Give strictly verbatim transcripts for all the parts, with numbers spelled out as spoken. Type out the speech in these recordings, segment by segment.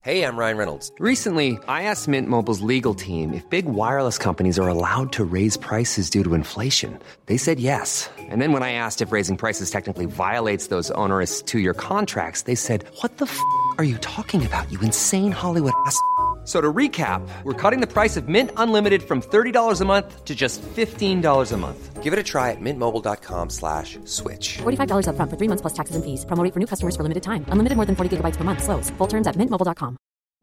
Hey, I'm Ryan Reynolds. Recently, I asked Mint Mobile's legal team if big wireless companies are allowed to raise prices due to inflation. They said yes. And then when I asked if raising prices technically violates those onerous two-year contracts, they said, "What the f*** are you talking about, you insane Hollywood ass?" So to recap, we're cutting the price of Mint Unlimited from thirty dollars a month to just fifteen dollars a month. Give it a try at mintmobile.com slash switch. forty-five dollars up front for three months plus taxes and fees. Promo rate for new customers for limited time. Unlimited more than forty gigabytes per month. Slows full terms at mint mobile dot com.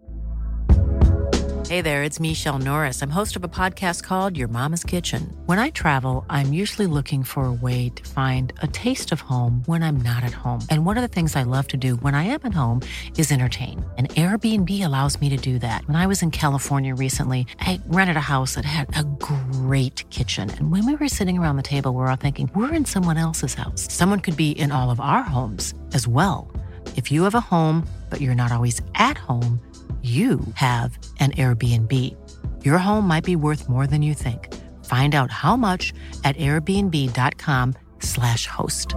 Hey there, it's Michelle Norris. I'm host of a podcast called Your Mama's Kitchen. When I travel, I'm usually looking for a way to find a taste of home when I'm not at home. And one of the things I love to do when I am at home is entertain. And Airbnb allows me to do that. When I was in California recently, I rented a house that had a great kitchen. And when we were sitting around the table, we were all thinking, we're in someone else's house. Someone could be in all of our homes as well. If you have a home, but you're not always at home, you have an Airbnb. Your home might be worth more than you think. Find out how much at airbnb.com slash host.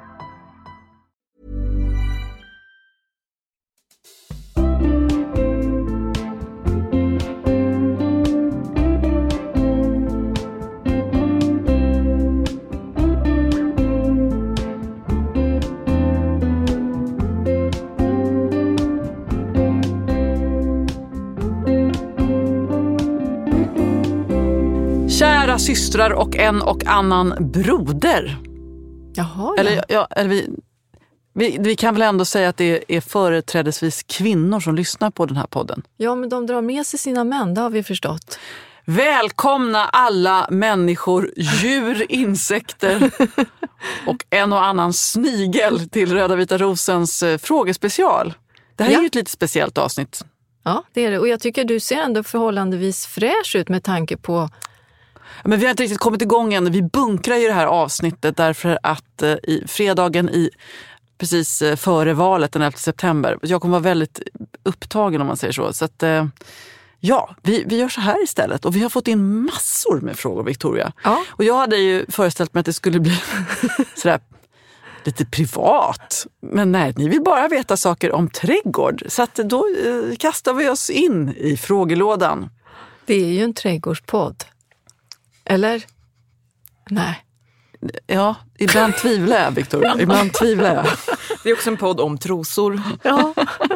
Kära systrar och en och annan broder. Jaha, ja. Eller, ja, eller vi, vi, vi kan väl ändå säga att det är företrädesvis kvinnor som lyssnar på den här podden. Ja, men de drar med sig sina män, det har vi förstått. Välkomna alla människor, djur, insekter och en och annan snigel till Röda Vita Rosens frågespecial. Det här ja. är ju ett lite speciellt avsnitt. Ja, det är det. Och jag tycker du ser ändå förhållandevis fräsch ut med tanke på... Men vi har inte riktigt kommit igång än. Vi bunkrar ju det här avsnittet därför att eh, i fredagen i precis eh, före valet den elfte september. Jag kommer vara väldigt upptagen om man säger så. Så att eh, ja, vi, vi gör så här istället. Och vi har fått in massor med frågor, Victoria. Ja. Och jag hade ju föreställt mig att det skulle bli sådär lite privat. Men nej, ni vill bara veta saker om trädgård. Så att då eh, kastar vi oss in i frågelådan. Det är ju en trädgårdspodd. Eller? Nej. Ja, ibland tvivlar jag, Victoria. Ibland tvivlar jag. Det är också en podd om trosor. Ja.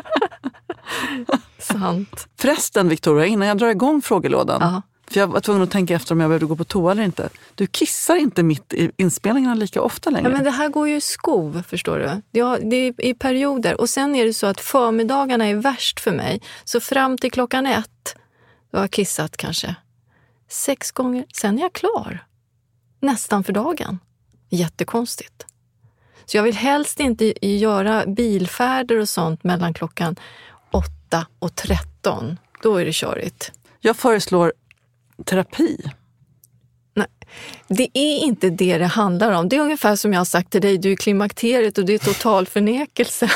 Sant. Förresten, Victoria, innan jag drar igång frågelådan. Aha. För jag var tvungen att tänka efter om jag behövde gå på toa eller inte. Du kissar inte mitt i inspelningarna lika ofta längre. Ja, men det här går ju i skov, förstår du. Det är, det är i perioder. Och sen är det så att förmiddagarna är värst för mig. Så fram till klockan ett, då har jag kissat kanske sex gånger. Sen är jag klar. Nästan för dagen. Jättekonstigt. Så jag vill helst inte göra bilfärder och sånt mellan klockan åtta och tretton. Då är det körigt. Jag föreslår terapi. Nej, det är inte det det handlar om. Det är ungefär som jag har sagt till dig. Du är klimakteriet och det är total förnekelse.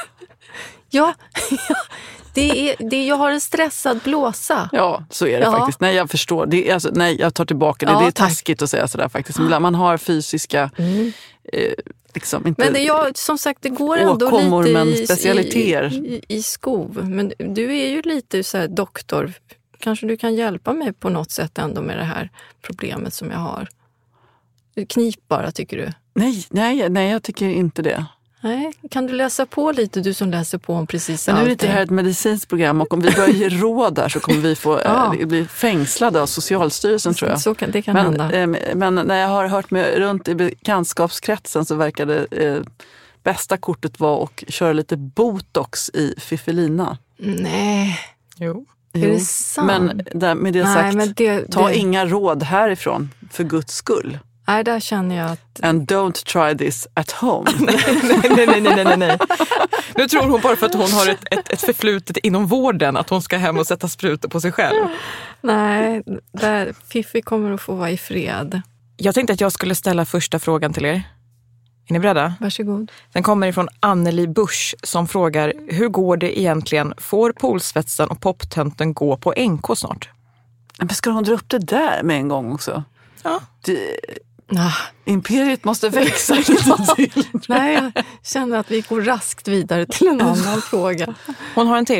ja, ja. Det är, det är, jag har en stressad blåsa. Ja, så är det ja. faktiskt. Nej, jag förstår. Det är, alltså, nej, jag tar tillbaka det. Ja, det är tack. taskigt att säga sådär faktiskt. Man har fysiska... Mm. Eh, liksom inte men det, jag, som sagt, det går ändå åkommor, lite men i, specialiteter. i, i, i skov. Men du är ju lite så här doktor. Kanske du kan hjälpa mig på något sätt ändå med det här problemet som jag har. Knip bara, tycker du? Nej, nej, nej, jag tycker inte det. Nej, kan du läsa på lite, du som läser på om precis men allt? nu är det här ett medicinskt program och om vi börjar ge råd där så kommer vi få ja. äh, bli fängslade av Socialstyrelsen, tror jag. Så kan, det kan men, hända. Äh, men när jag har hört mig runt i bekantskapskretsen så verkade äh, bästa kortet vara att köra lite botox i fiffelina. Nej. Jo. Är det sant? Men där, med det Nej, sagt, men det, ta det... inga råd härifrån för Guds skull. Nej, där känner jag att... And don't try this at home. nej, nej, nej, nej, nej, nej. Nu tror hon bara för att hon har ett, ett, ett förflutet inom vården att hon ska hem och sätta sprutor på sig själv. Nej, där Fiffi kommer att få vara i fred. Jag tänkte att jag skulle ställa första frågan till er. Är ni beredda? Varsågod. Den kommer ifrån Anneli Busch som frågar: hur går det egentligen? Får polsvetsen och poptönten gå på N K snart? Men ska hon dra upp det där med en gång också? Ja. Det... Ah. Imperiet måste växa lite till. Nej, jag känner att vi går raskt vidare till en annan fråga. Hon har en till.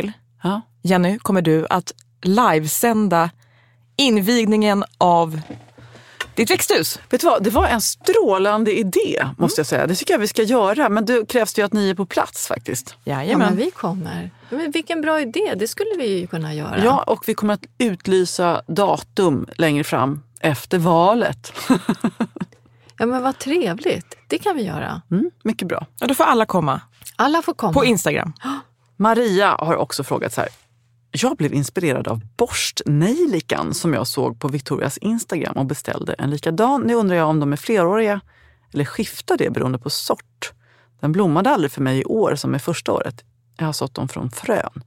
Ja. Jenny, kommer du att livesända invigningen av ditt växthus? Vet du vad, det var en strålande idé måste jag säga. Det tycker jag vi ska göra, men det krävs ju att ni är på plats faktiskt. Ja, men vi kommer. Men vilken bra idé, det skulle vi ju kunna göra. Ja, och vi kommer att utlysa datum längre fram efter valet. Ja, men vad trevligt. Det kan vi göra. Mm, mycket bra. Ja, då får alla komma. Alla får komma. På Instagram. Maria har också frågat så här. Jag blev inspirerad av borstnejlikan som jag såg på Victorias Instagram och beställde en likadan. Nu undrar jag om de är fleråriga eller skiftar det beroende på sort. Den blommade aldrig för mig i år som är första året. Jag har sått dem från frön.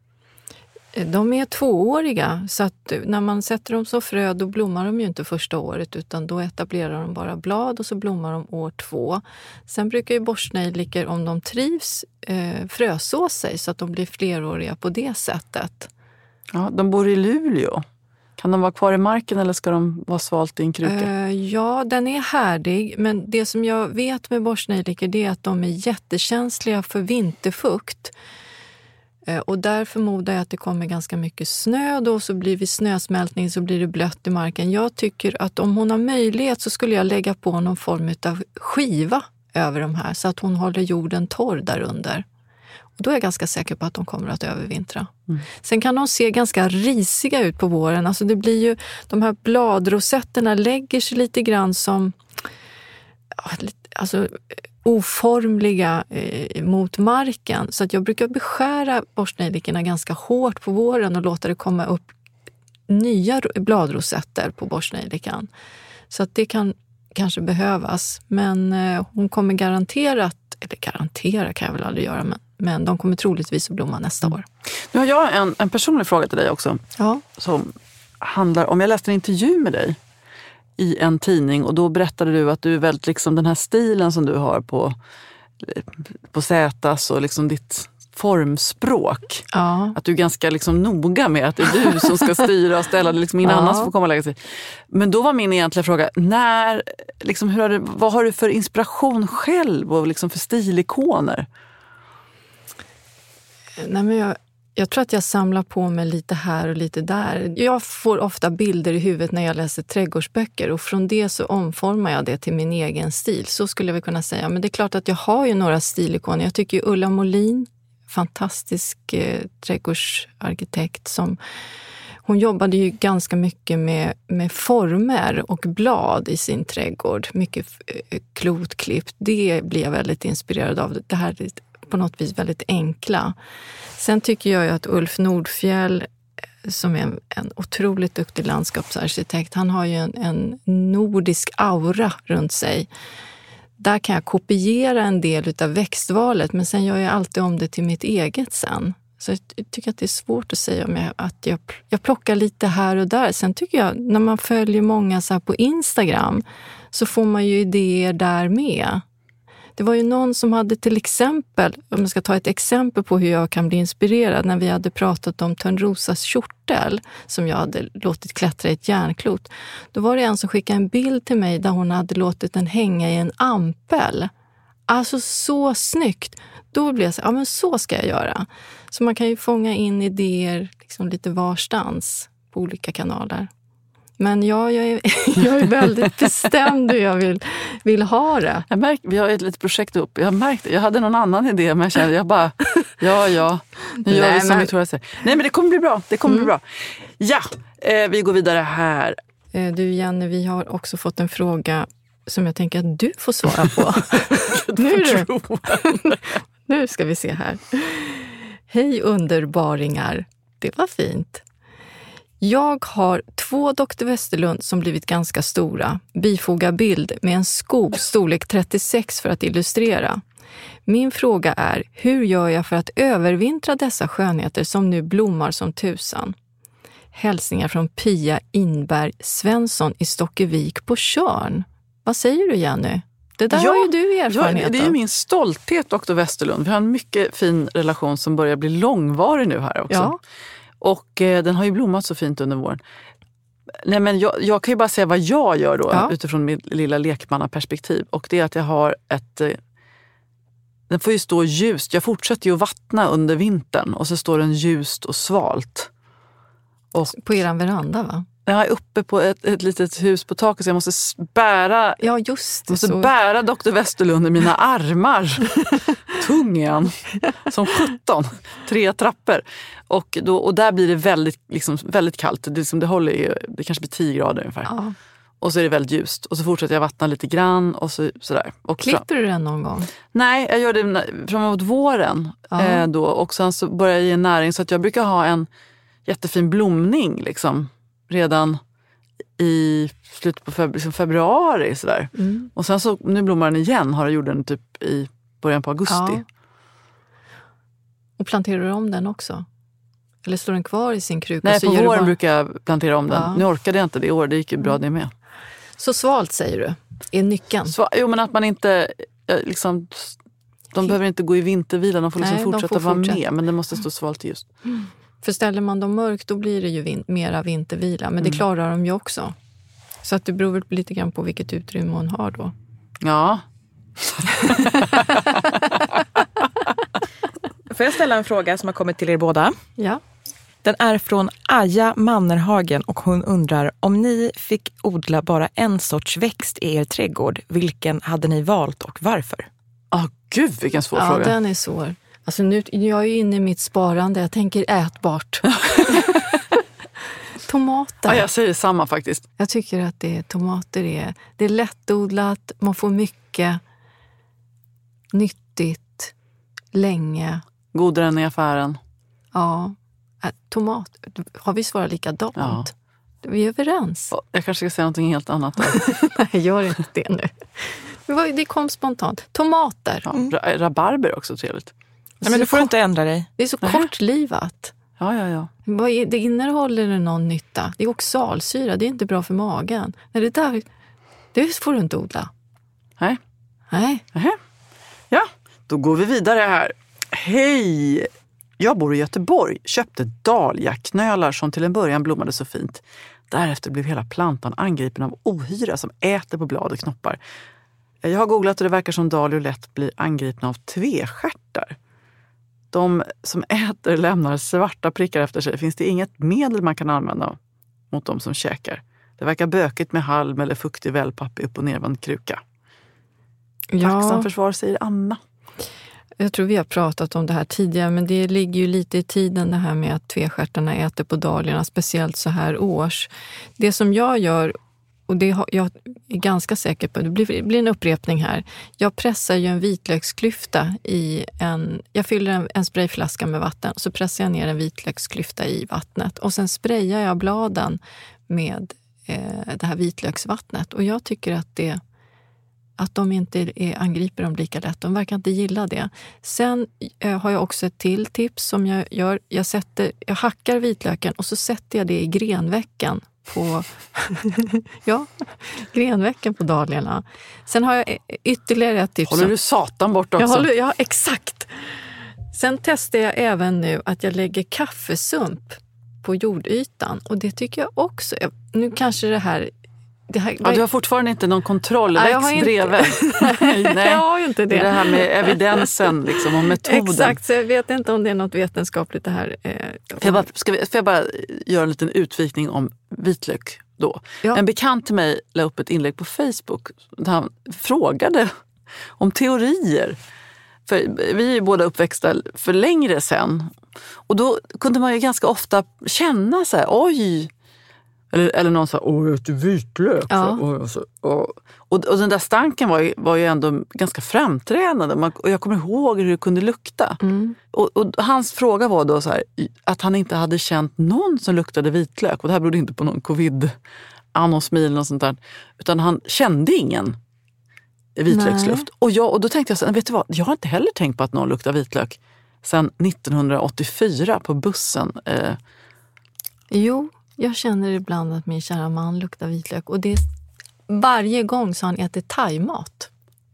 De är tvååriga, så att när man sätter dem som frö då blommar de ju inte första året, utan då etablerar de bara blad och så blommar de år två. Sen brukar ju borstnejlikor, om de trivs, eh, fröså sig så att de blir fleråriga på det sättet. Ja, de bor i Luleå. Kan de vara kvar i marken eller ska de vara svalt i en kruka? Eh, ja, den är härdig, men det som jag vet med borstnejlikor det är att de är jättekänsliga för vinterfukt. Och där förmodar jag att det kommer ganska mycket snö då, så blir det snösmältning så blir det blött i marken. Jag tycker att om hon har möjlighet så skulle jag lägga på någon form av skiva över de här så att hon håller jorden torr där under. Och då är jag ganska säker på att de kommer att övervintra. Mm. Sen kan de se ganska risiga ut på våren. Alltså det blir ju, de här bladrosetterna lägger sig lite grann som... Alltså... oformliga eh, mot marken. Så att jag brukar beskära borstnejlikorna ganska hårt på våren och låta det komma upp nya bladrosetter på borstnejlikan. Så att det kan kanske behövas. Men eh, hon kommer garanterat, eller garantera kan jag väl aldrig göra, men, men de kommer troligtvis att blomma nästa år. Nu har jag en, en personlig fråga till dig också. Ja. Som handlar om, jag läste en intervju med dig i en tidning och då berättade du att du är väldigt liksom den här stilen som du har på, på Zätas och liksom ditt formspråk. Ja. Att du är ganska liksom noga med att det är du som ska styra och ställa det, liksom ingen ja. annan får komma och lägga sig. Men då var min egentliga fråga, när, liksom, hur har du, vad har du för inspiration själv och liksom för stilikoner? Nej, men jag... Jag tror att jag samlar på mig lite här och lite där. Jag får ofta bilder i huvudet när jag läser trädgårdsböcker och från det så omformar jag det till min egen stil. Så skulle jag väl kunna säga. Men det är klart att jag har ju några stilikoner. Jag tycker ju Ulla Molin, fantastisk eh, trädgårdsarkitekt som... Hon jobbade ju ganska mycket med, med former och blad i sin trädgård. Mycket eh, klotklippt. Det blir jag väldigt inspirerad av. Det här är på något vis väldigt enkla. Sen tycker jag ju att Ulf Nordfjäll, som är en, en otroligt duktig landskapsarkitekt, han har ju en, en nordisk aura runt sig. Där kan jag kopiera en del av växtvalet, men sen gör jag alltid om det till mitt eget sen. Så jag tycker att det är svårt att säga om jag, att jag, jag plockar lite här och där. Sen tycker jag, när man följer många så här på Instagram, så får man ju idéer där med. Det var ju någon som hade till exempel, om jag ska ta ett exempel på hur jag kan bli inspirerad, när vi hade pratat om Törnrosas kjortel som jag hade låtit klättra i ett järnklot. Då var det en som skickade en bild till mig där hon hade låtit den hänga i en ampel. Alltså så snyggt. Då blev jag så, ja men så ska jag göra. Så man kan ju fånga in idéer liksom lite varstans på olika kanaler. Men ja, jag är, jag är väldigt bestämd hur jag vill, vill ha det. Jag märker, vi har ett litet projekt upp. Jag märkte, jag hade någon annan idé, men jag kände, jag bara, ja, ja, nu gör Nej, vi som men... Victoria säger. Nej, men det kommer bli bra, det kommer mm. bli bra. Ja, eh, vi går vidare här. Eh, du Jenny, vi har också fått en fråga som jag tänker att du får svara på. nu, du. nu ska vi se här. Hej underbaringar, det var fint. Jag har två doktor Westerlund som blivit ganska stora. Bifoga bild med en skog storlek trettiosex för att illustrera. Min fråga är, hur gör jag för att övervintra dessa skönheter som nu blommar som tusan? Hälsningar från Pia Inberg Svensson i Stockevik på Tjörn. Vad säger du, Jenny? Det där ja, har ju du erfarenhet ja, det är ju min stolthet, doktor Westerlund. Vi har en mycket fin relation som börjar bli långvarig nu här också. Ja. Och eh, den har ju blommat så fint under våren. Nej, men jag, jag kan ju bara säga vad jag gör då, ja. utifrån mitt lilla lekmannaperspektiv. Och det är att jag har ett eh, den får ju stå ljust. Jag fortsätter ju att vattna under vintern och så står den ljust och svalt. Och På eran veranda, va? jag är uppe på ett, ett litet hus på taket så jag måste bära, Ja, just det. måste Så. bära doktor Westerlund i mina armar. Tung är han. Som sjutton. Tre trappor. Och, då, och där blir det väldigt, liksom, väldigt kallt. Det, liksom, det, håller ju, det kanske blir tio grader ungefär. Ja. Och så är det väldigt ljust. Och så fortsätter jag vattna lite grann. Och så, sådär. Och Klipper du den någon gång? Nej, jag gör det framåt våren. Ja. Eh, då. Och sen så börjar jag ge näring. Så att jag brukar ha en jättefin blomning liksom, redan i slutet på februari, liksom februari. Sådär. Mm. Och sen så, nu blommar den igen. Har jag gjort den typ i början på augusti. Ja. Och planterar du om den också? Eller står den kvar i sin kruka? Nej, så på ger du våren bara... brukar jag plantera om den. Ja. Nu orkade jag inte det i år, det gick ju bra det med. Så svalt säger du, är nyckeln. Så, jo, men att man inte eh, liksom, de behöver inte gå i vintervila, de får liksom Nej, de fortsätta får vara fortsätta. med, men det måste stå svalt just. För ställer man dem mörkt, då blir det ju vin- mera vintervila. Men Mm. det klarar de ju också. Så att det beror väl lite grann på vilket utrymme man har då. Ja. Får jag ställa en fråga som har kommit till er båda? Ja. Den är från Aja Mannerhagen och hon undrar om ni fick odla bara en sorts växt i er trädgård, vilken hade ni valt och varför? Åh, gud vilken svår Ja, fråga. den är svår. Alltså nu, jag är ju inne i mitt sparande. Jag tänker ätbart. Tomater. Ja, jag säger samma faktiskt. Jag tycker att det är, tomater är, det är lättodlat. Man får mycket nyttigt länge. Godare än i affären. Ja. Äh, tomat. Har vi svarat likadant? Ja. Vi är överens. Jag kanske ska säga någonting helt annat då. Nej, gör inte det nu. Det var- Det kom spontant. Tomater. Ja, ra- rabarber också trevligt. Nej, men du får inte ändra dig. Det är så kortlivat. Ja, ja, ja. Vad är, det innehåller det någon nytta? Det är oxalsyra, det är inte bra för magen. Nej, det där, det får du inte odla. Nej. Nej. Nähä. Ja, då går vi vidare här. Hej! Jag bor i Göteborg, köpte dahliaknölar som till en början blommade så fint. Därefter blev hela plantan angripen av ohyra som äter på blad och knoppar. Jag har googlat och det verkar som dahlior lätt blir angripna av tvestjärtar. De som äter lämnar svarta prickar efter sig. Finns det inget medel man kan använda mot de som käkar? Det verkar bökigt med halm eller fuktig wellpapp i upp- och nervänd kruka. Tacksam Ja, för svar, säger Anna. jag tror vi har pratat om det här tidigare, men det ligger ju lite i tiden det här med att tvestjärtarna äter på dahliorna, speciellt så här års. Det som jag gör, och det har, jag är ganska säker på, det blir, det blir en upprepning här. Jag pressar ju en vitlöksklyfta i en, jag fyller en, en sprayflaska med vatten, så pressar jag ner en vitlöksklyfta i vattnet och sen sprayar jag bladen med eh, det här vitlöksvattnet. Och jag tycker att det att de inte är, angriper dem lika lätt. De verkar inte gilla det. Sen eh, har jag också ett till tips som jag gör. Jag, sätter, jag hackar vitlöken och så sätter jag det i grenvecken på ja, grenvecken på dahliorna. Sen har jag ytterligare ett tips. Håller du satan bort också? Jag håller, ja, exakt. Sen testar jag även nu att jag lägger kaffesump på jordytan. Och det tycker jag också. Jag, nu kanske det här... Det här Ja, du har fortfarande inte någon kontroll. Nej, jag har Växt inte- bredvid. Nej, nej. Jag har ju inte det. Det är det här med evidensen liksom, och metoden. Exakt, så jag vet inte om det är något vetenskapligt det här. Eh, Får jag, bara, ska vi, får jag bara göra en liten utvikning om vitlök då? Ja. En bekant till mig la upp ett inlägg på Facebook där han frågade om teorier. För vi är ju båda uppväxta för längre sedan. Och då kunde man ju ganska ofta känna så här, oj... Eller, eller någon sa, åh, jag äter vitlök. Ja. Och, så, och, och, och den där stanken var ju, var ju ändå ganska framträdande. Man, och jag kommer ihåg hur det kunde lukta. Mm. Och, och hans fråga var då så här, att han inte hade känt någon som luktade vitlök. Och det här berodde inte på någon covid-anosmi eller något sånt där. Utan han kände ingen vitlöksluft. Och, jag, och då tänkte jag så här, vet du vad? Jag har inte heller tänkt på att någon luktar vitlök sedan nittonhundraåttiofyra på bussen. Eh, Jo, jag känner ibland att min kära man luktar vitlök. Och det är, varje gång så han äter thaimat,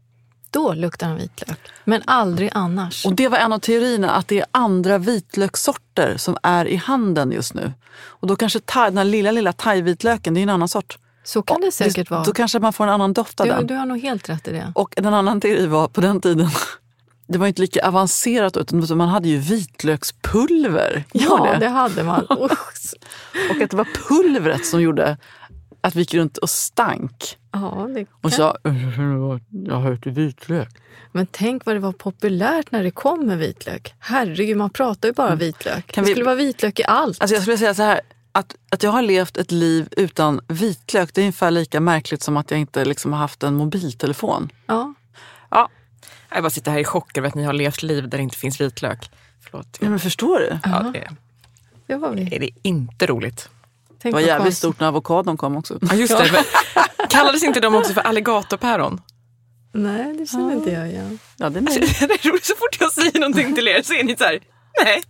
då luktar han vitlök. Men aldrig annars. Och det var en av teorierna, att det är andra vitlökssorter som är i handeln just nu. Och då kanske thai, den här lilla, lilla thai-vitlöken, det är en annan sort. Så kan det säkert det, vara. Då kanske man får en annan doft av Du, den. du har nog helt rätt i det. Och en annan teori var på den tiden det var inte lika avancerat utan man hade ju vitlökspulver. Ja, det? det hade man. Och att det var pulvret som gjorde att vi gick runt och stank. Ja, det kan. Och sa, jag har hört vitlök. Men tänk vad det var populärt när det kom med vitlök. Herregud, man pratar ju bara vitlök. Kan det vi... skulle vara vitlök i allt. Alltså jag skulle säga så här, att, att jag har levt ett liv utan vitlök, det är ungefär lika märkligt som att jag inte liksom har haft en mobiltelefon. Ja. Ja. Jag bara sitter här i chock över att ni har levt liv där det inte finns vitlök. Förlåt. Ja, men förstår du? Ja, det, det var vi. Är det inte roligt. Tänk det var jävligt konst... stort när avokadon kom också. Ja, just det. Kallades inte de också för alligatorpäron? Nej, det känner inte jag igen. Ja, det är alltså, det är roligt, så fort jag säger någonting till er så är ni så här, nej.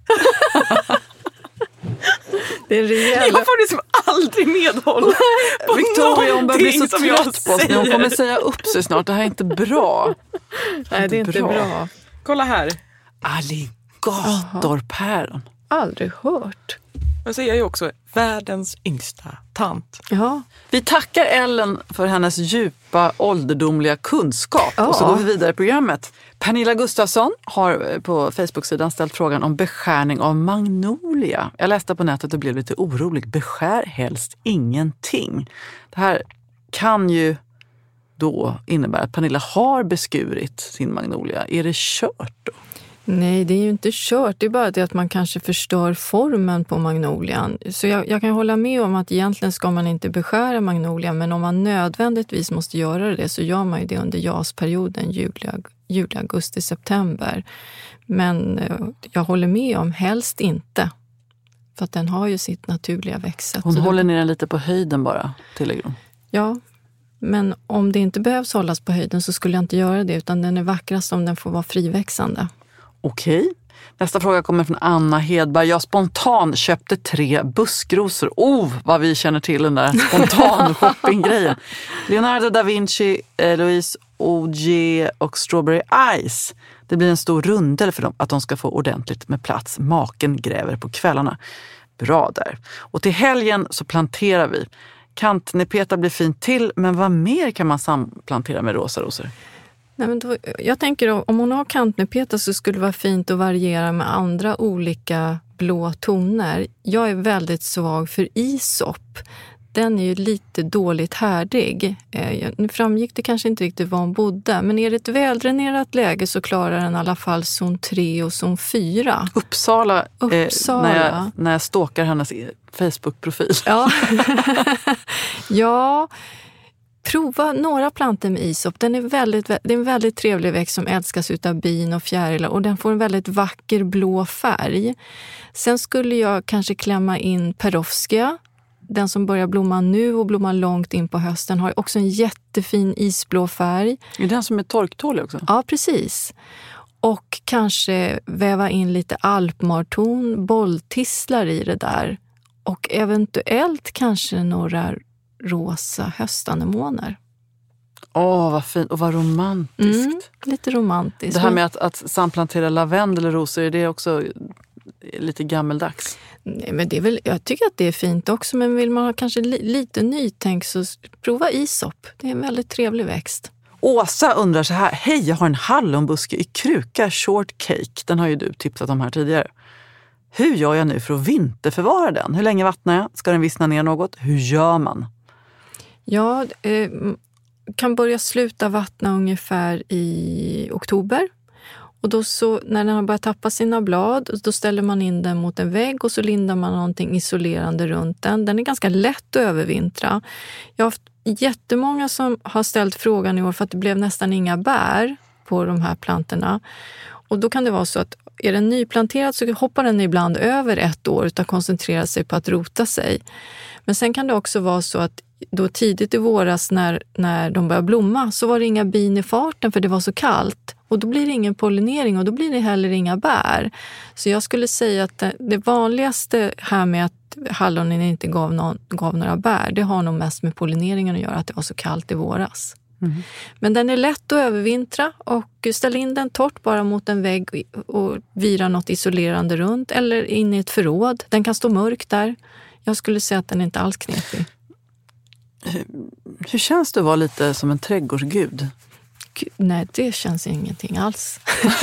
Det är rejäl. Jag får det som aldrig medhåll på Victoria, hon börjar bli så som trött på oss. Hon kommer säga upp sig snart. Det här är inte bra. Nej, det är inte bra. bra. Kolla här. Alligatorpäron. Aldrig hört. Men så är jag ju också världens yngsta tant. Ja. Vi tackar Ellen för hennes djupa ålderdomliga kunskap. Ja. Och så går vi vidare i programmet. Pernilla Gustafsson har på Facebook-sidan ställt frågan om beskärning av magnolia. Jag läste på nätet och blev lite orolig. Beskär helst ingenting. Det här kan ju då innebära att Pernilla har beskurit sin magnolia. Är det kört då? Nej, det är ju inte kört. Det är bara det att man kanske förstör formen på magnolian. Så jag, jag kan hålla med om att egentligen ska man inte beskära magnolian. Men om man nödvändigtvis måste göra det så gör man ju det under jasperioden, juli, juli augusti, september. Men jag håller med om helst inte. För att den har ju sitt naturliga växtsätt. Hon så håller då... ner den lite på höjden bara, tillägger hon. Ja, men om det inte behövs hållas på höjden så skulle jag inte göra det. Utan den är vackrast om den får vara friväxande. Okej. Nästa fråga kommer från Anna Hedberg. Jag spontan köpte tre buskrosor. Oh, vad vi känner till den där spontan shoppinggrejen. Leonardo da Vinci, eh, Louise Auger och Strawberry Ice. Det blir en stor rundel för dem att de ska få ordentligt med plats. Maken gräver på kvällarna. Bra där. Och till helgen så planterar vi. Kantnepeta blir fint till, men vad mer kan man samplantera med rosa rosor? Nej, men då, jag tänker om hon har kantnepeta så skulle det vara fint att variera med andra olika blå toner. Jag är väldigt svag för isop. Den är ju lite dåligt härdig. Eh, nu framgick det kanske inte riktigt var hon bodde. Men är det ett väldränerat läge så klarar den i alla fall zon tre och zon fyra. Uppsala, Uppsala. Eh, när, jag, när jag stalkar hennes Facebook-profil. Ja, ja. Prova några plantor med isop. Den är, väldigt, det är en väldigt trevlig växt som älskas utav bin och fjärilar och den får en väldigt vacker blå färg. Sen skulle jag kanske klämma in perovskia. Den som börjar blomma nu och blommar långt in på hösten har också en jättefin isblå färg. Är det den som är torktålig också? Ja, precis. Och kanske väva in lite alpmarton, bolltistlar i det där. Och eventuellt kanske några rosa höstanemoner. Åh, vad fint och vad romantiskt. Mm, lite romantiskt. Det här med att, att samplantera lavendel eller rosor, är det också lite gammeldags? Nej, men det är väl, jag tycker att det är fint också, men vill man ha kanske li, lite nytänk så prova isop. Det är en väldigt trevlig växt. Åsa undrar så här, hej, jag har en hallonbuske i kruka shortcake. Den har ju du tipsat om här tidigare. Hur gör jag nu för att vinterförvara den? Hur länge vattnar jag? Ska den vissna ner något? Hur gör man? Ja, eh, kan börja sluta vattna ungefär i oktober. Och då så, när den har börjat tappa sina blad, då ställer man in den mot en vägg och så lindar man någonting isolerande runt den. Den är ganska lätt att övervintra. Jag har haft jättemånga som har ställt frågan i år för att det blev nästan inga bär på de här plantorna. Och då kan det vara så att är den nyplanterad så hoppar den ibland över ett år utan att koncentrera sig på att rota sig. Men sen kan det också vara så att då tidigt i våras när, när de börjar blomma så var det inga bin i farten för det var så kallt. Och då blir det ingen pollinering och då blir det heller inga bär. Så jag skulle säga att det, det vanligaste här med att hallonen inte gav, någon, gav några bär, det har nog mest med pollineringen att göra att det var så kallt i våras. Mm. Men den är lätt att övervintra och ställ in den torrt bara mot en vägg och vira något isolerande runt eller in i ett förråd. Den kan stå mörk där. Jag skulle säga att den är inte alls knepig. Hur, hur känns det att vara lite som en trädgårdsgud? Gud, nej, det känns ingenting alls.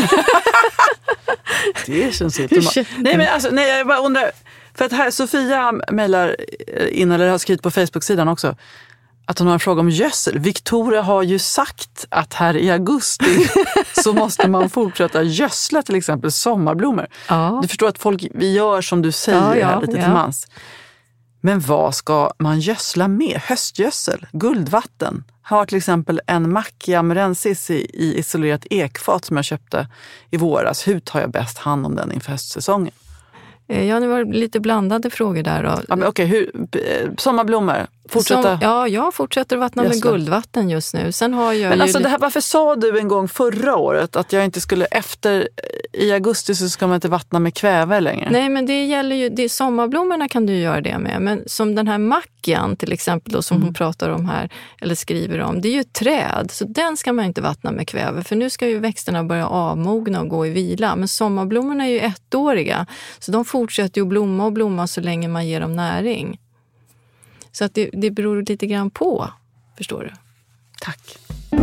Det känns inte bra. Nej, men alltså, nej, jag bara undrar. För att här, Sofia mejlar in, eller har skrivit på Facebook-sidan också, att hon har en fråga om gödsel. Victoria har ju sagt att här i augusti så måste man fortsätta gödsla till exempel sommarblommor. Ja. Du förstår att folk, vi gör som du säger ja, ja, här lite ja. till mans. Men vad ska man gödsla med? Höstgödsel, guldvatten. Har till exempel en Macchia amurensis i, i isolerat ekfat som jag köpte i våras. Hur tar jag bäst hand om den inför höstsäsongen? Ja, det var lite blandade frågor där. Då. Ja, men okej, hur, sommarblommor, fortsätta. Som, ja, jag fortsätter vattna med gödsla. guldvatten just nu. Sen har jag men ju alltså li- det här, varför sa du en gång förra året att jag inte skulle, efter i augusti så ska man inte vattna med kväve längre? Nej, men det gäller ju, det, sommarblommorna kan du göra det med. Men som den här mackian till exempel då, som mm. hon pratar om här, eller skriver om, det är ju ett träd. Så den ska man inte vattna med kväve. För nu ska ju växterna börja avmogna och gå i vila. Men sommarblommorna är ju ettåriga. Så de fortsätter ju blomma och blomma så länge man ger dem näring. Så att det, det beror lite grann på, förstår du? Tack.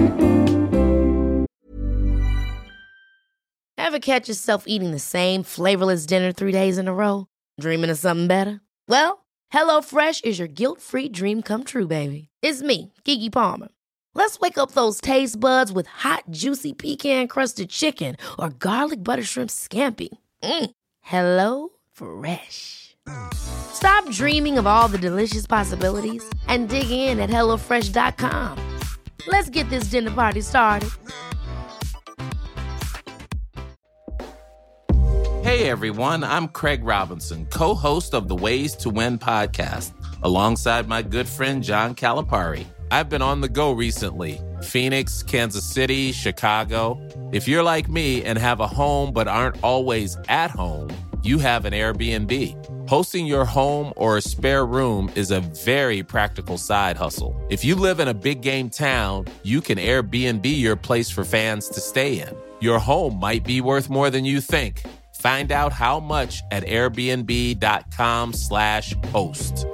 Ever catch yourself eating the same flavorless dinner three days in a row? Dreaming of something better? Well, HelloFresh is your guilt-free dream come true, baby. It's me, Keke Palmer. Let's wake up those taste buds with hot, juicy pecan-crusted chicken or garlic butter shrimp scampi. Mm. Hello Fresh. Stop dreaming of all the delicious possibilities and dig in at hello fresh dot com. Let's get this dinner party started. Hey everyone, I'm Craig Robinson, co-host of the Ways to Win podcast, alongside my good friend John Calipari. I've been on the go recently. Phoenix, Kansas City, Chicago. If you're like me and have a home but aren't always at home, you have an Airbnb. Hosting your home or a spare room is a very practical side hustle. If you live in a big game town, you can Airbnb your place for fans to stay in. Your home might be worth more than you think. Find out how much at airbnb.com slash host.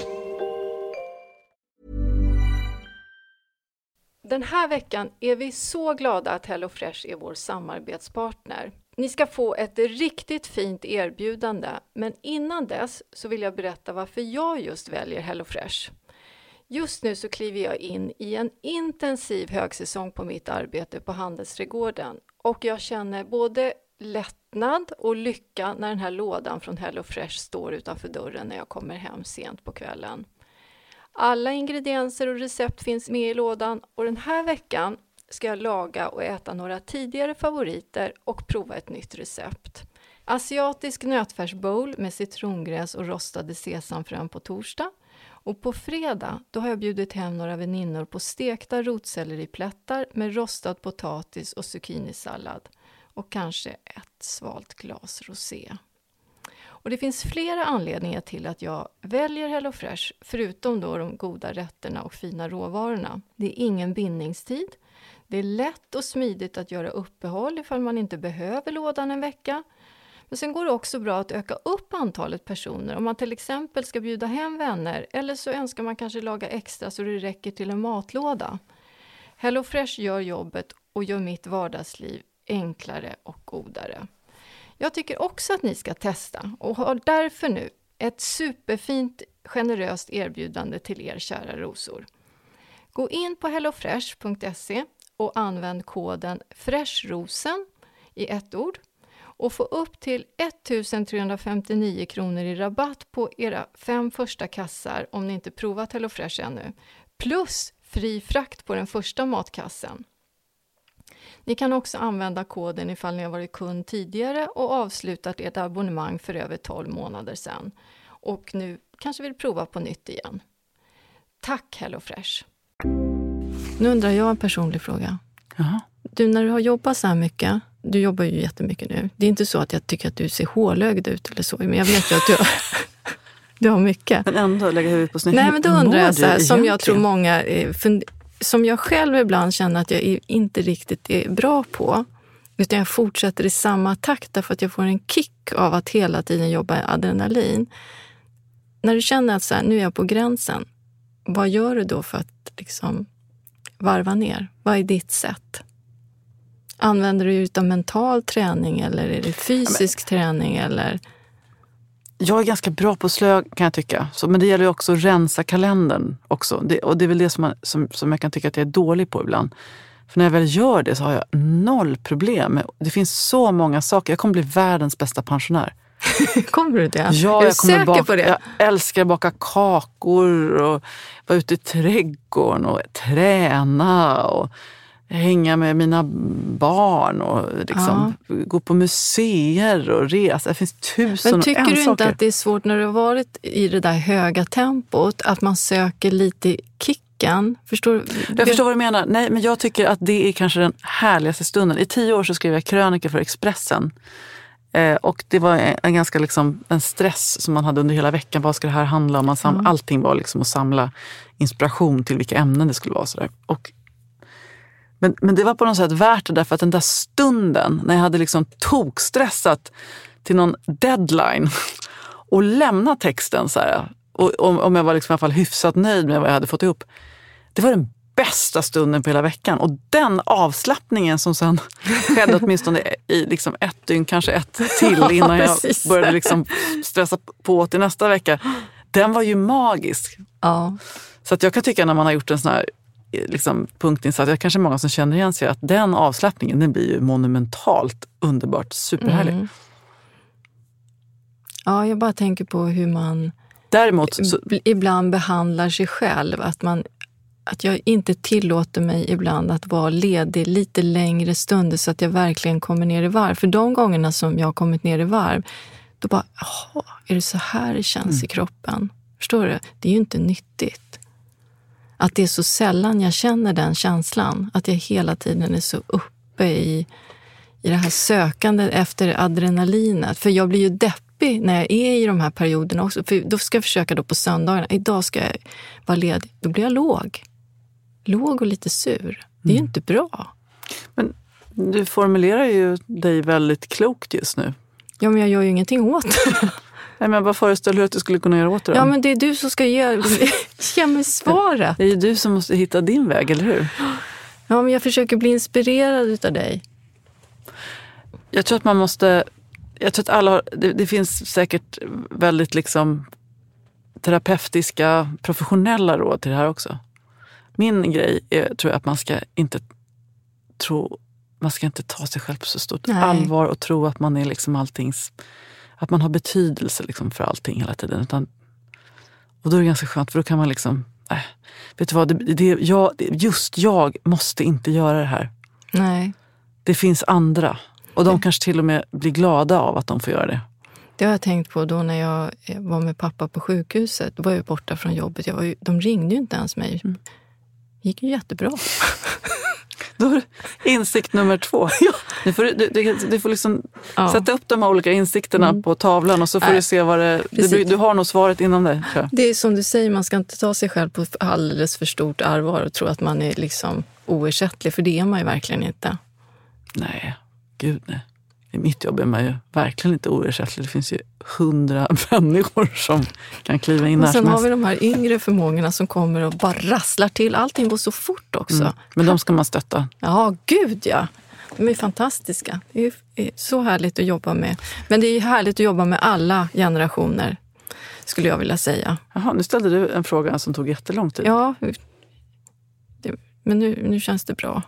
Den här veckan är vi så glada att HelloFresh är vår samarbetspartner. Ni ska få ett riktigt fint erbjudande, men innan dess så vill jag berätta varför jag just väljer HelloFresh. Just nu så kliver jag in i en intensiv högsäsong på mitt arbete på Handelsträdgården och jag känner både lättnad och lycka när den här lådan från HelloFresh står utanför dörren när jag kommer hem sent på kvällen. Alla ingredienser och recept finns med i lådan och den här veckan ska jag laga och äta några tidigare favoriter och prova ett nytt recept. Asiatisk nötfärsbowl med citrongräs och rostade sesamfrön på torsdag. Och på fredag då har jag bjudit hem några väninnor på stekta rotselleriplättar med rostad potatis och zucchinisallad. Och kanske ett svalt glas rosé. Och det finns flera anledningar till att jag väljer HelloFresh, förutom då de goda rätterna och fina råvarorna. Det är ingen bindningstid. Det är lätt och smidigt att göra uppehåll ifall man inte behöver lådan en vecka. Men sen går det också bra att öka upp antalet personer om man till exempel ska bjuda hem vänner eller så önskar man kanske laga extra så det räcker till en matlåda. HelloFresh gör jobbet och gör mitt vardagsliv enklare och godare. Jag tycker också att ni ska testa och har därför nu ett superfint generöst erbjudande till er kära rosor. Gå in på hellofresh punkt se och använd koden FRESHROSEN i ett ord och få upp till ettusen kronor i rabatt på era fem första kassar om ni inte provat HelloFresh ännu. Plus fri frakt på den första matkassen. Ni kan också använda koden ifall ni har varit kund tidigare och avslutat ert abonnemang för över tolv månader sedan. Och nu kanske vill prova på nytt igen. Tack HelloFresh! Nu undrar jag en personlig fråga. Jaha. Du, när du har jobbat så här mycket, du jobbar ju jättemycket nu. Det är inte så att jag tycker att du ser hårlögd ut eller så, men jag vet ju att du har, du har mycket. Men ändå lägga huvudet på snyggt. Nej, men då undrar jag så här, som jag tror egentligen? många, eh, fund- som jag själv ibland känner att jag är inte riktigt är bra på. Utan jag fortsätter i samma takt därför att jag får en kick av att hela tiden jobba i adrenalin. När du känner att så här, nu är jag på gränsen, vad gör du då för att liksom varva ner? Vad är ditt sätt? Använder du utav mental träning eller är det fysisk ja, men... träning eller... Jag är ganska bra på slö kan jag tycka. Så, men det gäller ju också att rensa kalendern också. Det, och det är väl det som, man, som, som jag kan tycka att jag är dålig på ibland. För när jag väl gör det så har jag noll problem. Det finns så många saker. Jag kommer bli världens bästa pensionär. Kommer du det? Ja, är jag du kommer säker baka, på det? Jag älskar att baka kakor och vara ute i trädgården och träna och hänga med mina barn och liksom ja. gå på museer och resa. Det finns tusen Men tycker och en du inte saker. att det är svårt när du har varit i det där höga tempot att man söker lite kicken? Förstår du? Jag förstår vad du menar. Nej, men jag tycker att det är kanske den härligaste stunden. I tio år så skrev jag krönika för Expressen. Eh, och det var en, en ganska liksom, en stress som man hade under hela veckan. Vad ska det här handla om? Man sam- mm. Allting var liksom att samla inspiration till vilka ämnen det skulle vara. Sådär. Och Men, men det var på något sätt värt det därför att den där stunden när jag hade liksom tokstressat till någon deadline och lämnat texten så här, och om, om jag var liksom i alla fall hyfsat nöjd med vad jag hade fått ihop. Det var den bästa stunden på hela veckan och den avslappningen som sen skedde åtminstone i liksom ett dygn, kanske ett till innan jag började liksom stressa på till nästa vecka. Den var ju magisk. Ja. Så att jag kan tycka när man har gjort en sån här liksom punktinsats, det är kanske många som känner igen sig att den avslappningen, den blir ju monumentalt underbart, superhärlig. Mm. Ja, jag bara tänker på hur man däremot så... ibland behandlar sig själv, att man att jag inte tillåter mig ibland att vara ledig lite längre stunder så att jag verkligen kommer ner i varv. För de gångerna som jag har kommit ner i varv, då bara, jaha, är det så här det känns mm. i kroppen? Förstår du? Det är ju inte nyttigt. Att det är så sällan jag känner den känslan. Att jag hela tiden är så uppe i, i det här sökandet efter adrenalinet. För jag blir ju deppig när jag är i de här perioderna också. För då ska jag försöka då på söndagarna. Idag ska jag vara ledig. Då blir jag låg. Låg och lite sur. Det är ju mm. inte bra. Men du formulerar ju dig väldigt klokt just nu. Ja, men jag gör ju ingenting åt det. Nej, men vad föreställer du att du skulle kunna göra åt det då? Ja, men det är du som ska ge, ge mig svaret. Det är ju du som måste hitta din väg, eller hur? Ja, men jag försöker bli inspirerad utav dig. Jag tror att man måste... Jag tror att alla har, det, det finns säkert väldigt liksom terapeutiska, professionella råd till det här också. Min grej är, tror jag, att man ska inte tro... Man ska inte ta sig själv på så stort Nej. allvar och tro att man är liksom alltings... Att man har betydelse liksom för allting hela tiden. Utan, och då är det ganska skönt, för då kan man liksom... Äh, vet du vad, det, det, jag, just jag måste inte göra det här. Nej. Det finns andra. Och de kanske till och med blir glada av att de får göra det. Det har jag tänkt på då när jag var med pappa på sjukhuset. Då var jag borta från jobbet. Jag var ju, de ringde ju inte ens mig. Mm. Det gick ju jättebra. Då är insikt nummer två. Ja. Du får, du, du, du får liksom ja. sätta upp de här olika insikterna mm. på tavlan och så får äh, du se vad det... Du, du har nog svaret inom dig. Det är som du säger, man ska inte ta sig själv på alldeles för stort allvar och tro att man är liksom oersättlig, för det är man ju verkligen inte. Nej, gud nej. I mitt jobb är man ju verkligen inte oersättlig. Det finns ju hundra människor som kan kliva in. Och sen har vi de här yngre förmågorna som kommer och bara rasslar till. Allting går så fort också. Mm. Men de ska man stötta. Ja, gud ja. De är fantastiska. Det är, är så härligt att jobba med. Men det är härligt att jobba med alla generationer, skulle jag vilja säga. Jaha, nu ställde du en fråga som tog jättelång tid. Ja, det, men nu, nu känns det bra.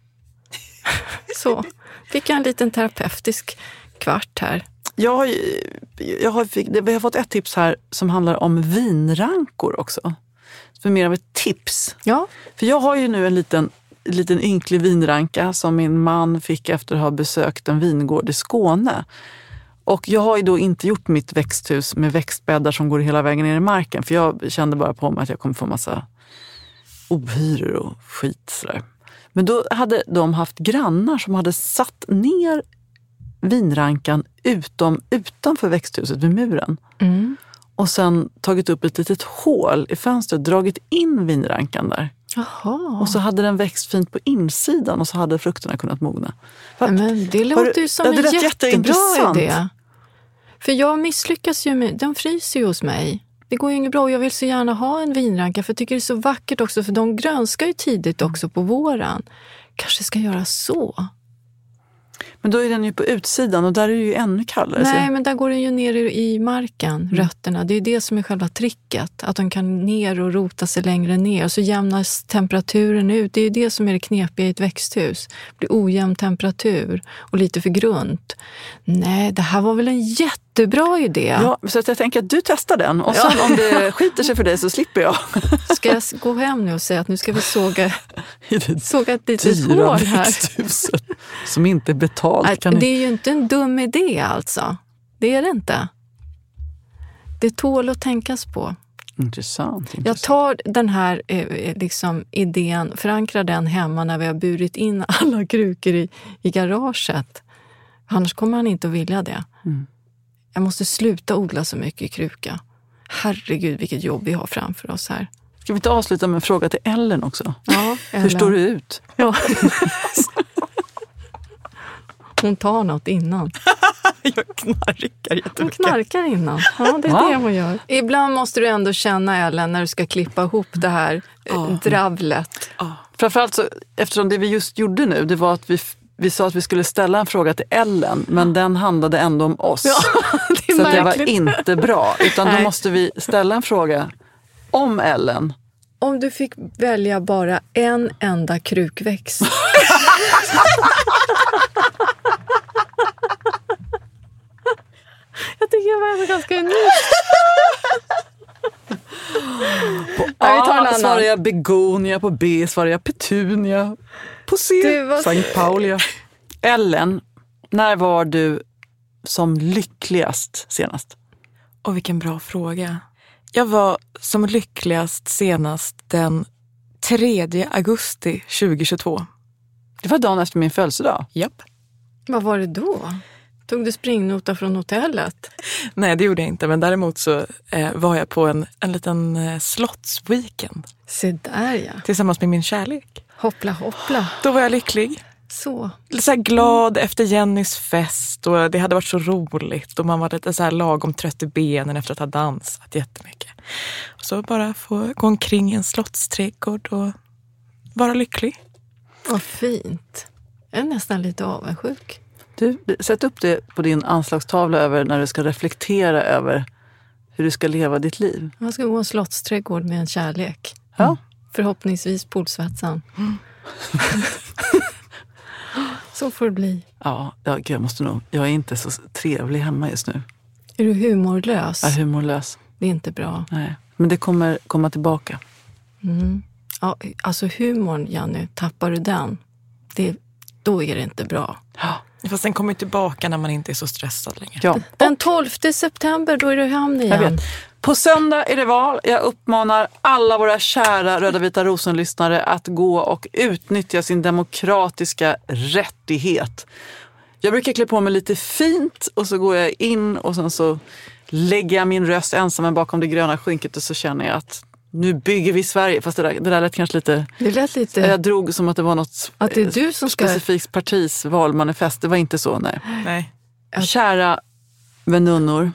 Så fick jag en liten terapeutisk kvart här. Jag har, jag har, vi har fått ett tips här som handlar om vinrankor också. För mer av ett tips. Ja. För jag har ju nu en liten, liten ynklig vinranka som min man fick efter att ha besökt en vingård i Skåne. Och jag har ju då inte gjort mitt växthus med växtbäddar som går hela vägen ner i marken. För jag kände bara på mig att jag kommer få massa ohyror och skit sådär. Men då hade de haft grannar som hade satt ner vinrankan utom, utanför växthuset vid muren. Mm. Och sen tagit upp ett litet hål i fönstret, dragit in vinrankan där. Jaha. Och så hade den växt fint på insidan och så hade frukterna kunnat mogna. Att, men det låter ju som en jättebra idé. För jag misslyckas ju med, de fryser ju hos mig. Det går ju inget bra och jag vill så gärna ha en vinranka för jag tycker det är så vackert också, för de grönskar ju tidigt också på våren. Kanske ska göra så. Men då är den ju på utsidan och där är det ju ännu kallare. Nej, så. men där går den ju ner i marken, Mm. rötterna. Det är det som är själva tricket. Att den kan ner och rota sig längre ner. Och så jämnas temperaturen ut. Det är ju det som är det knepiga i ett växthus. Det blir ojämn temperatur och lite för grunt. Nej, det här var väl en jättebra idé. Ja, så att jag tänker att du testar den. Och sen Ja. om det skiter sig för dig så slipper jag. Ska jag gå hem nu och säga att nu ska vi såga, I det såga ett litet dyra hål här? växthuset som inte är betalt. Nej, Kan det ni... är ju inte en dum idé alltså. Det är det inte. Det tål att tänkas på. Intressant. Jag intressant. tar den här eh, liksom, idén, förankrar den hemma när vi har burit in alla krukor i, i garaget. Annars kommer han inte att vilja det. Mm. Jag måste sluta odla så mycket i kruka. Herregud, vilket jobb vi har framför oss här. Ska vi inte avsluta med en fråga till Ellen också? Ja, Hur står du ut? Ja. Hon tar något innan. Jag knarkar Hon jättemycket. knarkar innan. Ja, det är Va? det hon gör. Ibland måste du ändå känna, Ellen, när du ska klippa ihop det här eh, dravlet. Framförallt så, eftersom det vi just gjorde nu, det var att vi, vi sa att vi skulle ställa en fråga till Ellen, men den handlade ändå om oss. Ja, det är så att det var märkligt. inte bra, utan då Nej. måste vi ställa en fråga om Ellen. Om du fick välja bara en enda krukväxt. Jag tycker jag var ganska unik. På Nej, vi tar en A annan. svarar jag begonia, på B svarar jag petunia, på C Du, vad- Sankt Paulia. Ellen, när var du som lyckligast senast? Och vilken bra fråga. Jag var som lyckligast senast den tredje augusti tjugohundratjugotvå. Det var dagen efter min födelsedag. Japp. Vad var det då? Tog du springnota från hotellet? Nej, det gjorde jag inte. Men däremot så eh, var jag på en, en liten eh, slottsweekend Se där ja. tillsammans med min kärlek. Hoppla hoppla. Då var jag lycklig. Så. Lite så här glad efter Jennys fest och det hade varit så roligt och man var lite så här lagom trött i benen efter att ha dansat jättemycket. Och så bara få gå omkring i en slottsträdgård och vara lycklig. Vad fint. Jag är nästan lite avundsjuk. Du, sätt upp det på din anslagstavla över när du ska reflektera över hur du ska leva ditt liv. Jag ska gå en slottsträdgård med en kärlek. Ja. Förhoppningsvis polsvetsan. Så får det bli. Ja, jag, jag måste nog. Jag är inte så trevlig hemma just nu. Är du humorlös? Jag är humorlös. Det är inte bra. Nej, men det kommer komma tillbaka. Mm. Ja, alltså humorn, Janne, tappar du den, det, då är det inte bra. Ja. Fast den kommer tillbaka när man inte är så stressad längre. Ja. Den tolfte september, då är du hamn igen. Jag vet. På söndag är det val. Jag uppmanar alla våra kära Röda Vita Rosen-lyssnare att gå och utnyttja sin demokratiska rättighet. Jag brukar klä på mig lite fint och så går jag in och sen så lägger jag min röst ensam bakom det gröna skynket och så känner jag att nu bygger vi Sverige. Fast det där, det där lät kanske lite... Det lät lite... Jag drog som att det var något Att det är du som ska- specifikt partis valmanifest. Det var inte så, nej. Nej. Kära vänunnor.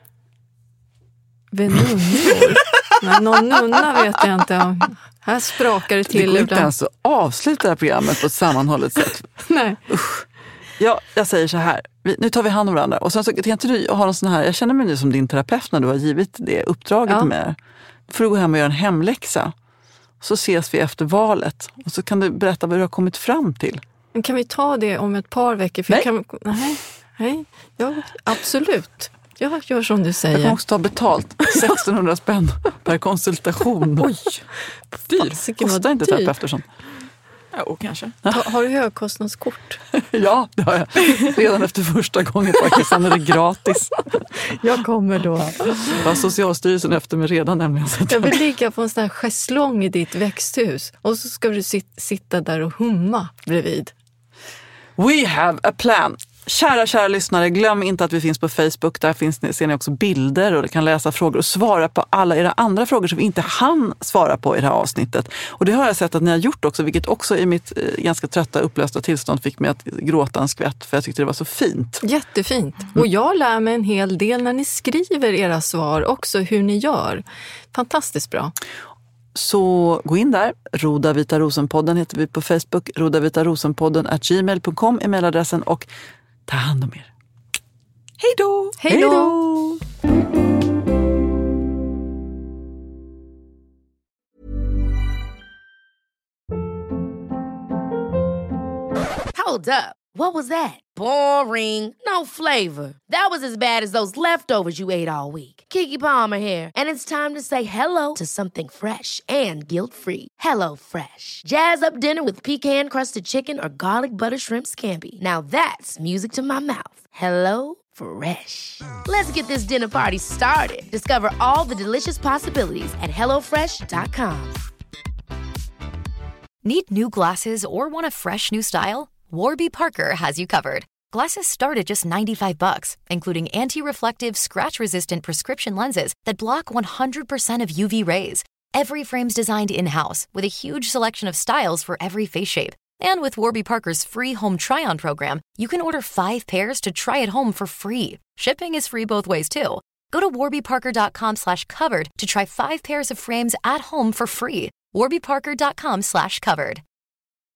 Venunnor? Men någon nunna vet jag inte om. Här sprakar det Det till går inte ibland. ens att avsluta det här programmet på ett sammanhållet sätt. Nej. Ja, jag säger så här. Vi, nu tar vi hand om varandra. Och sen så kan inte du ha någon sån här... Jag känner mig nu som din terapeut när du har givit det uppdraget Ja. med. Då får du gå hem och göra en hemläxa. Så ses vi efter valet. Och så kan du berätta vad du har kommit fram till. Men kan vi ta det om ett par veckor? För Nej. Kan, nej, nej. Ja, absolut. Jag gör som du Jag säger. kan också ta betalt. sextonhundra spänn per konsultation. Oj, dyr. Fasiken, vad Kostar inte dyrt. terapeuter sånt. Ja, kanske. Ha, har du högkostnadskort? Ja, det har jag. Redan efter första gången faktiskt. Sen är det gratis. Jag kommer då. Det var Socialstyrelsen efter mig redan nämligen. Så att Jag vill ligga på en sån här schäslong i ditt växthus. Och så ska du sit- sitta där och humma bredvid. We have a plan. Kära, kära lyssnare, glöm inte att vi finns på Facebook. Där finns ni, ser ni också bilder och kan läsa frågor och svara på alla era andra frågor som vi inte hann svara på i det här avsnittet. Och det har jag sett att ni har gjort också, vilket också i mitt eh, ganska trötta upplösta tillstånd fick mig att gråta en skvätt, för jag tyckte det var så fint. Jättefint. Och jag lär mig en hel del när ni skriver era svar också, hur ni gör. Fantastiskt bra. Så gå in där. Roda Vita Rosen-podden heter vi på Facebook. Roda Vita Rosen-podden at gmail punkt com är mailadressen. Och Ta hand om er. Hej då! Hej då! Hold up. What was that? Boring. No flavor. That was as bad as those leftovers you ate all week. Keke Palmer here, and it's time to say hello to something fresh and guilt-free. Hello Fresh. Jazz up dinner with pecan-crusted chicken or garlic butter shrimp scampi. Now that's music to my mouth. Hello Fresh. Let's get this dinner party started. Discover all the delicious possibilities at hello fresh dot com. Need new glasses or want a fresh new style? Warby Parker has you covered. Glasses start at just ninety-five bucks, including anti-reflective, scratch-resistant prescription lenses that block one hundred percent of U V rays. Every frame's designed in-house with a huge selection of styles for every face shape. And with Warby Parker's free home try-on program, you can order five pairs to try at home for free. Shipping is free both ways, too. Go to warbyparker.com slash covered to try five pairs of frames at home for free. warbyparker.com slash covered.